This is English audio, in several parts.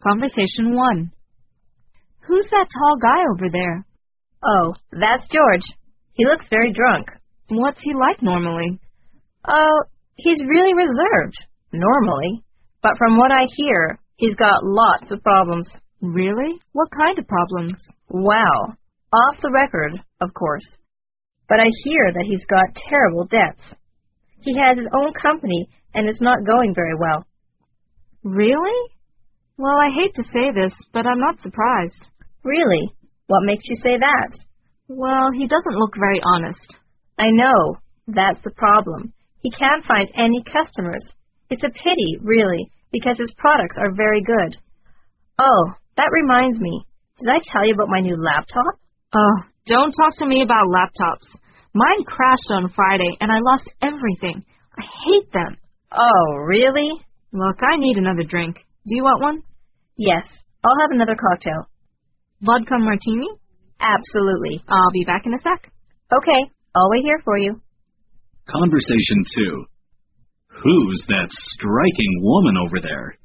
Conversation 1. Who's that tall guy over there? Oh, that's George. He looks very drunk. What's he like normally? Oh, he's really reserved, normally. But from what I hear, he's got lots of problems. Really? What kind of problems? Wow. Off the record, of course. But I hear that he's got terrible debts. He has his own company, and it's not going very well. Really? Well, I hate to say this, but I'm not surprised. Really? What makes you say that? Well, he doesn't look very honest. I know. That's the problem. He can't find any customers. It's a pity, really, because his products are very good. Oh, that reminds me. Did I tell you about my new laptop? Oh, don't talk to me about laptops. Mine crashed on Friday, and I lost everything. I hate them. Oh, really? Look, I need another drink. Do you want one? Yes, I'll have another cocktail. Vodka martini? Absolutely. I'll be back in a sec. Okay, I'll wait here for you. Conversation 2. Who's that striking woman over there?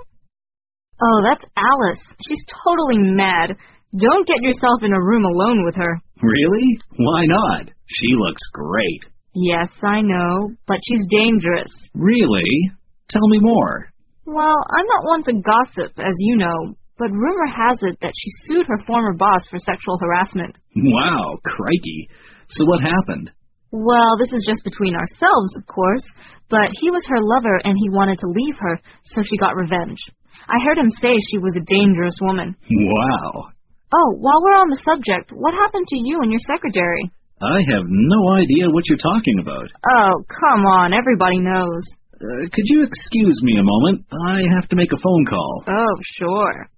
Oh, that's Alice. She's totally mad. Don't get yourself in a room alone with her. Really? Why not? She looks great. Yes, I know, but she's dangerous. Really? Tell me more. Well, I'm not one to gossip, as you know, but rumor has it that she sued her former boss for sexual harassment. Wow, crikey. So what happened? Well, this is just between ourselves, of course, but he was her lover and he wanted to leave her, so she got revenge. I heard him say she was a dangerous woman. Wow. Oh, while we're on the subject, what happened to you and your secretary? I have no idea what you're talking about. Oh, come on, everybody knows. Could you excuse me a moment? I have to make a phone call. Oh, sure.